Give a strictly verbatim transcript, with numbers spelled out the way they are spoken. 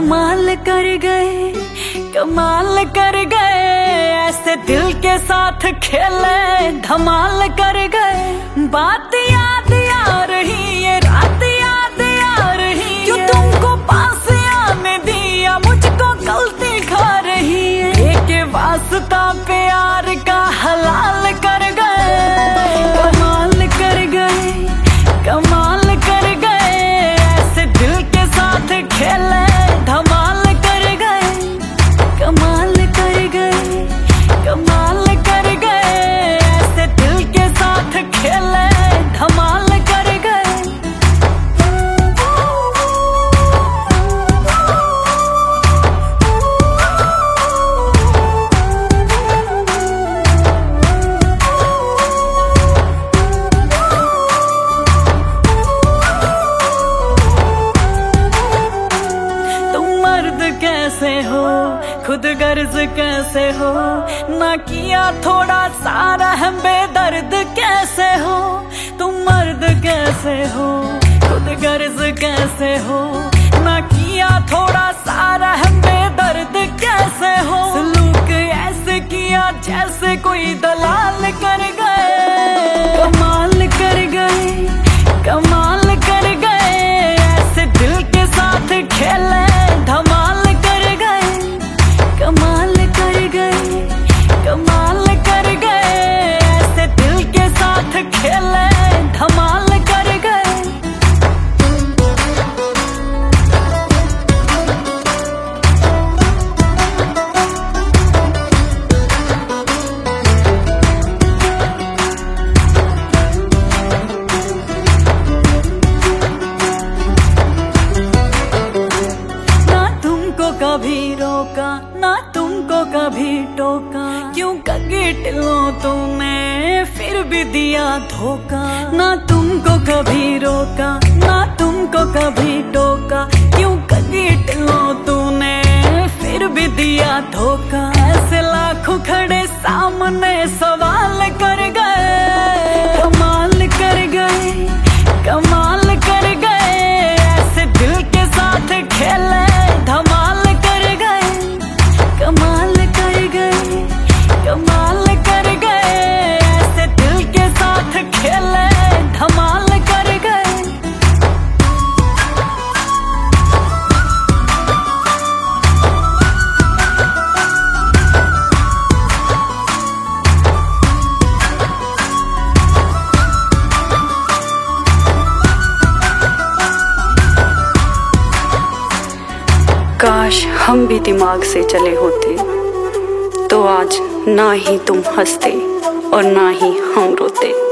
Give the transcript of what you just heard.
कमाल कर गए, कमाल कर गए, ऐसे दिल के साथ खेले धमाल कर गए। बात याद आ रही है, रात याद आ रही है, क्यों तुमको पास आने दिया, मुझको गलती खा रही है। एक वास्ता प्यार का हलाल कर गए, कमाल कर गए, कमाल कर गए, ऐसे दिल के साथ खेले धमाल कर गए। कमाल कर गए, कमाल कर गए, ऐसे दिल के साथ खेले धमाल कर गए। कैसे हो खुद गर्ज कैसे हो, ना किया थोड़ा सारा है बेदर्द कैसे हो। तुम मर्द कैसे हो खुद गर्ज कैसे हो, ना किया थोड़ा सारा है बेदर्द कैसे हो। सलूक ऐसे किया जैसे कोई दलाल कर गए, कमाल कर गए, कमाल कर गए, ऐसे दिल के साथ खेले धमाल कर गए। कमाल कर गए, कमाल कर गए, ऐसे दिल के साथ खेले धमाल कर गए। कभी रोका ना तुमको कभी टोका, क्यों कगीट लो तुमने फिर भी दिया धोखा। ना तुमको कभी रोका ना तुमको कभी टोका, क्यों कगीट लो तूने फिर भी दिया धोखा। ऐसे लाखों खड़े सामने सवाल कर गए, कमाल कर गए, कमाल कर गए, ऐसे दिल के साथ खेले धमाल कर गए। कमाल कर गए, कमाल कर गए, ऐसे दिल के साथ खेले धमाल कर गए। काश हम भी दिमाग से चले होते, तो आज ना ही तुम हंसते और ना ही हम रोते।